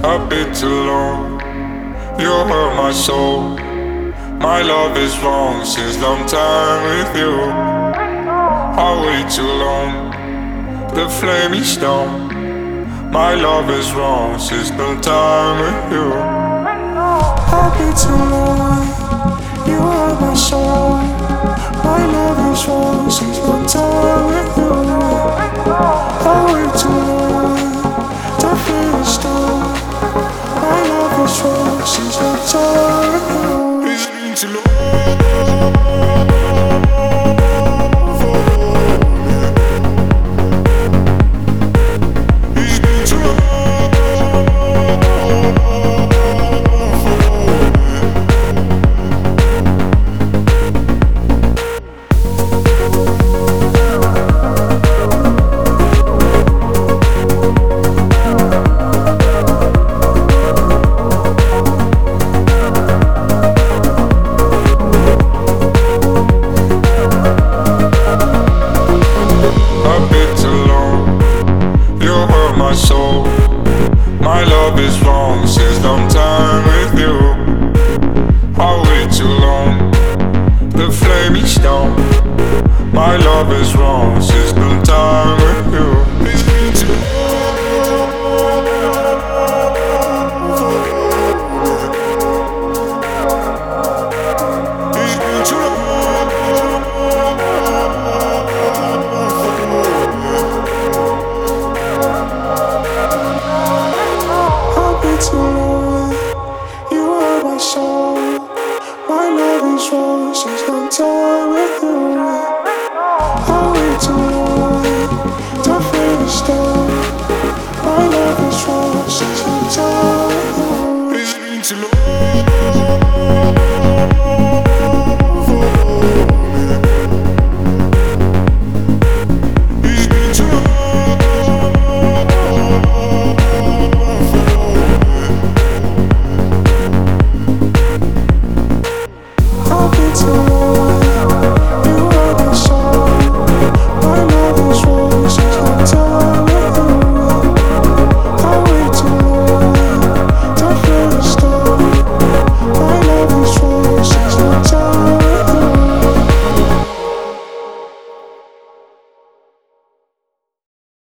a bit too long. You hurt my soul. My love is wrong since long time with you. I wait too long, the flame is down. My love is wrong since long time with you. A bit too long. You hurt my soul. My love is wrong since long time with you. I wait too long, the flame is down. My love is wrong since long time with you. It's been too long. Soul. My love is wrong since long time with you. I wait too long, the flame is down. My love is wrong since long time with you. It's been too long. It's been too long. Too long, you hurt my soul. My love is wrong since long time with you.